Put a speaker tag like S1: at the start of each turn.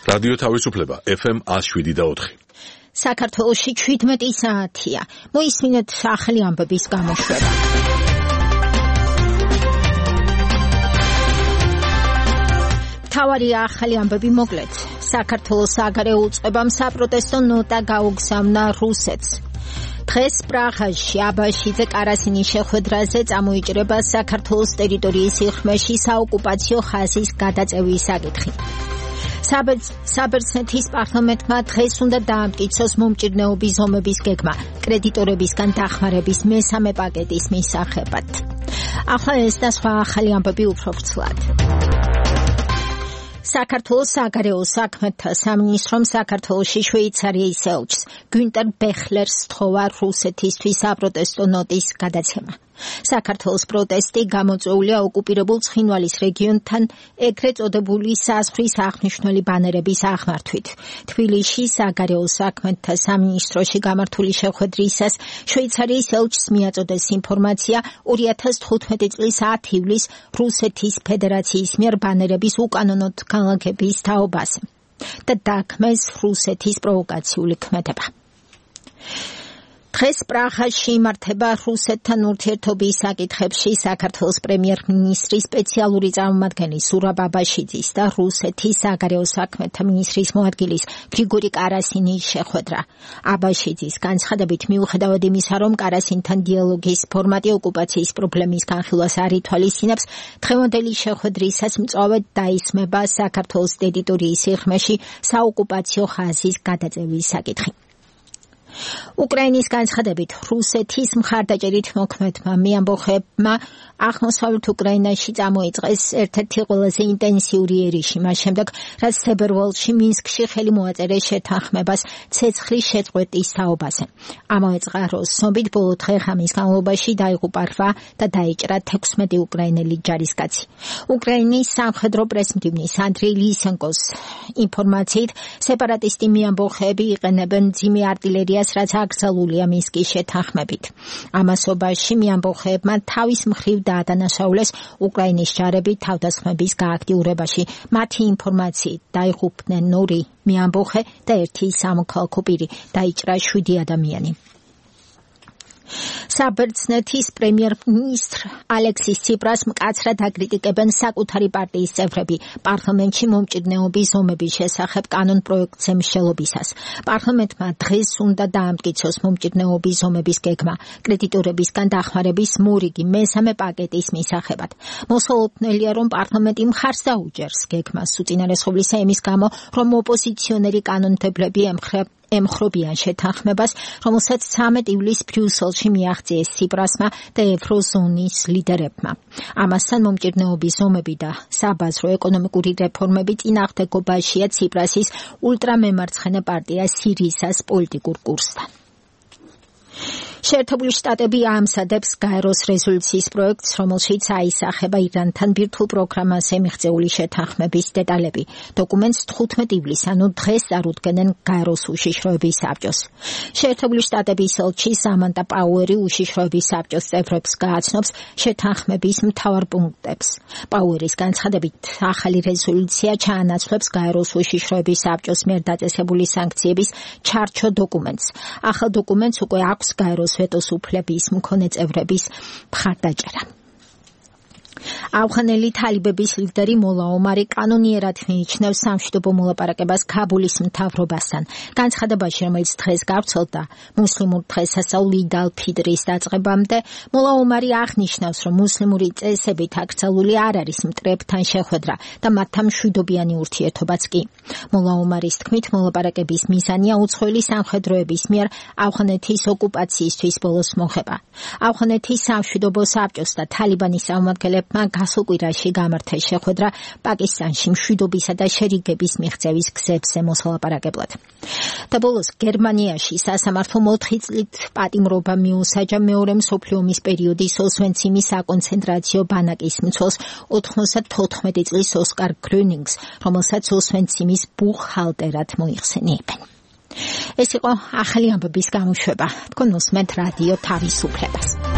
S1: რადიო თავისუფლება FM 107.4.
S2: საქართველოში 17 საათია. მოისმინეთ ახალი ამბების გამოშვება. თავარია ახალი ამბები მოკლედ. საქართველოს საგარეო უწყებამ საპროტესტო ნოტა გაუგზავნა რუსეთს. დღეს პრაღაში აბაშიძე კარასინის შეხვედრაზე წამოიჭრება საქართველოს ტერიტორიის სიღრმეში საოკუპაციო ხაზის გადაწევის საკითხი. საბერძნეთის პარლამენტმა დღეს უნდა დაამტკიცოს მომჭირნეობის ზომების გეგმა კრედიტორებისგან დახმარების მესამე პაკეტის მისაღებად. ახლა ეს და სხვა ახალი ამბები უფრო ვრცლად. საქართველოს საგარეო საქმეთა სამინისტრომ საქართველოში შვეიცარიის ელჩს გუნტერ ბეხლერს სთხოვა რუსეთისთვის საპროტესტო ნოტის გადაცემა. საქართველოს პროტესტი გამოწვეულია ოკუპირებულ ცხინვალის რეგიონთან ეგრეთ წოდებული საზღვრის აღნიშნული ბანერების აღმართვით. თბილისში საგარეო საქმეთა სამინისტროში გამართული შეხვედრისას შვეიცარიის ელჩს მიაწოდეს ინფორმაცია 2015 წლის 10 ივლისს რუსეთის ფედერაციის მიერ ბანერების უკანონოდ განლაგების თაობაზე და დაგმეს რუსეთის პროვოკაციული ქმედება. დღეს პრაღაში იმართება რუსეთთან ურთიერთობის საკითხებში საქართველოს პრემიერ-მინისტრის სპეციალური წარმომადგენლის ზურაბ აბაშიძის და რუსეთის საგარეო საქმეთა მინისტრის მოადგილის გრიგორი კარასინის შეხვედრა. აბაშიძის განცხადებით მიუხედავად იმისა, რომ კარასინთან დიალოგის ფორმატი ოკუპაციის პრობლემის განხილვას არ ითვალისწინებს, დღევანდელი შეხვედრისას მწვავედ დაისმება საქართველოს ტერიტორიის სიღრმეში საოკუპაციო ხაზის გადაწევის საკითხი. უკრაინის განცხადებით რუსეთის მხარდაჭერით მოქმედმა მეამბოხებმა აღმოსავლეთ უკრაინაში წამოიწყეს ერთ-ერთი ყველაზე ინტენსიური ერიში, მას შემდეგ, რაც თებერვალში მინსკში ხელი მოაწერეს შეთანხმებას ცეცხლის შეწყვეტის თაობაზე. ამავე წყაროს ცნობით ბოლო დღე-ღამის განმავლობაში დაიღუპა 8 და დაიჭრა 16 უკრაინელი ჯარისკაცი. უკრაინის სამხედრო პრესმდივნის ანდრეი ლისენკოს ინფორმაციით, სეპარატისტი მეამბოხეები იყენებენ მძიმე არტილერიას, რაც აკრძალულია მინსკის შეთანხმებით. ამასობაში მეამბოხეებმა თავის მხრივ დაადანაშაულეს უკრაინის ჯარები თავდასხმების გააქტიურებაში. მათი ინფორმაციით დაიღუპნენ 2 მეამბოხე და 1 სამოქალაქო პირი, დაიჭრა 7 ადამიანი. საბერძნეთის პრემიერ-მინისტრ ალექსის ციპრას მკაცრად აკრიტიკებენ საკუთარი პარტიის წევრები პარლამენტში მომჭირნეობის ზომების შესახებ კანონ პროექტს ემშელობისას. პარლამენტმა დღეს უნდა დაამტკიცოს მომჭირნეობის ზომების გეგმა კრედიტორებისგან დახმარების მორიგი მესამე პაკეტის მისაღებად. მოსალოდნელია, რომ პარლამენტი მხარს დაუჭერს გეგმას უწინარესობლისა იმის გამო, რომ ოპოზიციონერი კანონმდებლები ემხრობიან შეთანხმებას, რომელსაც 13 ივლისს ბრიუსელში მიაღწიეს ციპრასმა და ევროზონის ლიდერებმა. ამასთან მომჭირნეობის ზომები და საბაზრო ეკონომიკური რეფორმები წინააღმდეგობაშია ციპრასის ულტრამემარცხენე პარტია სირისას პოლიტიკურ კურსთან. შეერთებული შტატები ამზადებს გაეროს რეზოლუციის პროექტს, რომელშიც აისახება ირანთან ბირთვულ პროგრამაზე მიღწეული შეთანხმების დეტალები. დოკუმენტს 15 ივლისს, ანუ დღეს წარუდგენენ გაეროს უშიშროების საბჭოს. შეერთებული შტატების ელჩი სამანტა პაუერი უშიშროების საბჭოს წევრებს გააცნობს შეთანხმების მთავარ პუნქტებს. პაუერის განცხადებით, ახალი რეზოლუცია ჩაანაცვლებს გაეროს უშიშროების საბჭოს მიერ დაწესებული სანქციების ჩარჩო დოკუმენტს. ახალ დოკუმენტს უკვე აქვს გაეროს ვეტოს უფლების მქონე წევრების მხარდაჭერა. ავღანელი თალიბების ლიდერი მოლა ომარი კანონიერად მიიჩნევს სამშვიდობო მოლაპარაკებას ქაბულის მთავრობასთან. განცხადებაში, რომელიც დღეს გავრცელდა მუსლიმურ დღესასწაულ იდ ალ-ფიტრის დაწყებამდე, მოლა ომარი აღნიშნავს, რომ მუსლიმური წესებით აკრძალული არ არის მტრებთან შეხვედრა და მათთან მშვიდობიანი ურთიერთობაც კი. მოლა ომარის თქმით, მოლაპარაკების მიზანია უცხოელი სამხედროების მიერ ავღანეთის ოკუპაციისთვის ბოლოს მოხება. ავღანეთის სამშვიდობო საბჭოს და თალიბანის წარმომადგენლებმა გასულ კვირაში გამართეს შეხვედრა პაკისტანში მშვიდობისა და შერიგების მიღწევის გზებზე მოსალაპარაკებლად. და ბოლოს გერმანიაში სასამართლომ 4 წლით პატიმრობა მიუსაჯა მეორე მსოფლიო ომის პერიოდის ოსვენციმის საკონცენტრაციო ბანაკის მცველს 94 წლის ოსკარ გრონინგს, რომელსაც ოსვენციმის ბუხჰალტერად მოიხსენიებენ. ეს იყო ახალი ამბების გამოშვება. თქვენ უსმენთ რადიო თავისუფლებას.